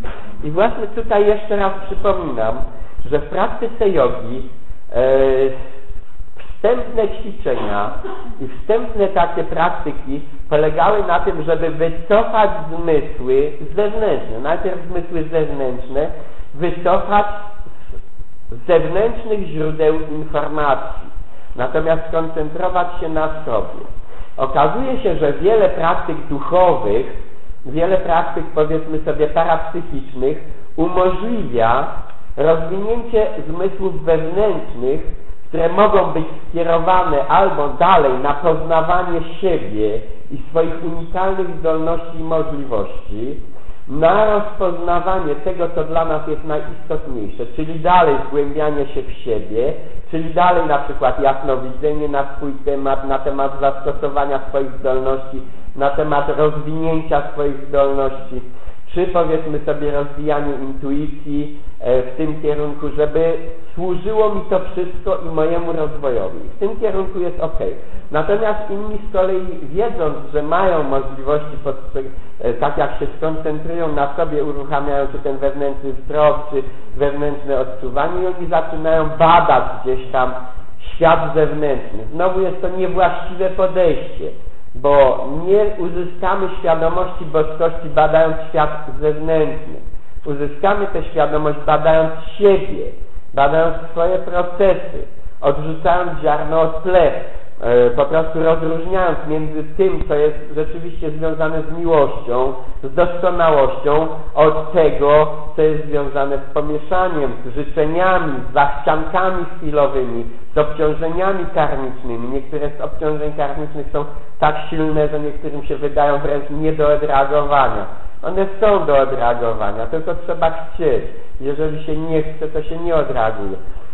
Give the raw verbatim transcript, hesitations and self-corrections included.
I właśnie tutaj jeszcze raz przypominam, że w praktyce jogi e, wstępne ćwiczenia i wstępne takie praktyki polegały na tym, żeby wycofać zmysły zewnętrzne. Najpierw zmysły zewnętrzne wycofać z zewnętrznych źródeł informacji, natomiast skoncentrować się na sobie. Okazuje się, że wiele praktyk duchowych, wiele praktyk, powiedzmy sobie, parapsychicznych umożliwia rozwinięcie zmysłów wewnętrznych, które mogą być skierowane albo dalej na poznawanie siebie i swoich unikalnych zdolności i możliwości, na rozpoznawanie tego, co dla nas jest najistotniejsze, czyli dalej zgłębianie się w siebie, czyli dalej na przykład jasnowidzenie na swój temat, na temat zastosowania swoich zdolności, na temat rozwinięcia swoich zdolności, czy powiedzmy sobie rozwijanie intuicji w tym kierunku, żeby służyło mi to wszystko i mojemu rozwojowi. W tym kierunku jest ok. Natomiast inni z kolei, wiedząc, że mają możliwości, tak jak się skoncentrują na sobie, uruchamiają czy ten wewnętrzny wzrok, czy wewnętrzne odczuwanie, i oni zaczynają badać gdzieś tam świat zewnętrzny. Znowu jest to niewłaściwe podejście, bo nie uzyskamy świadomości boskości badając świat zewnętrzny. Uzyskamy tę świadomość badając siebie, badając swoje procesy, odrzucając ziarno od plew, po prostu rozróżniając między tym, co jest rzeczywiście związane z miłością, z doskonałością, od tego, co jest związane z pomieszaniem, z życzeniami, z zachciankami chwilowymi, z obciążeniami karmicznymi. Niektóre z obciążeń karmicznych są tak silne, że niektórym się wydają wręcz nie do odreagowania. One są do odreagowania, tylko trzeba chcieć. Jeżeli się nie chce, to się nie odreaguje.